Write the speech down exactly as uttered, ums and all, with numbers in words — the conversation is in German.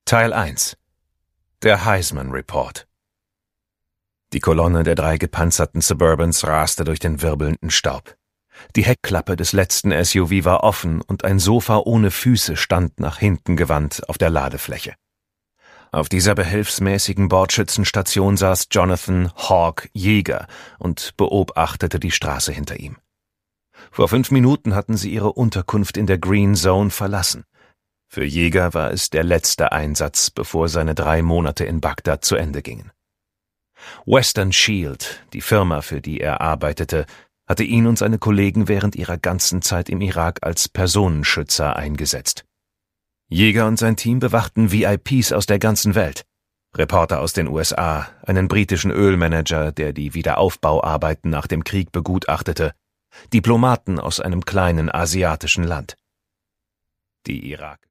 Teil eins. Der Heisman Report. Die Kolonne der drei gepanzerten Suburbans raste durch den wirbelnden Staub. Die Heckklappe des letzten S U V war offen und ein Sofa ohne Füße stand nach hinten gewandt auf der Ladefläche. Auf dieser behelfsmäßigen Bordschützenstation saß Jonathan Hawk Yeager und beobachtete die Straße hinter ihm. Vor fünf Minuten hatten sie ihre Unterkunft in der Green Zone verlassen. Für Yeager war es der letzte Einsatz, bevor seine drei Monate in Bagdad zu Ende gingen. Western Shield, die Firma, für die er arbeitete, hatte ihn und seine Kollegen während ihrer ganzen Zeit im Irak als Personenschützer eingesetzt. Yeager und sein Team bewachten V I Ps aus der ganzen Welt. Reporter aus den U S A, einen britischen Ölmanager, der die Wiederaufbauarbeiten nach dem Krieg begutachtete, Diplomaten aus einem kleinen asiatischen Land. Die Irak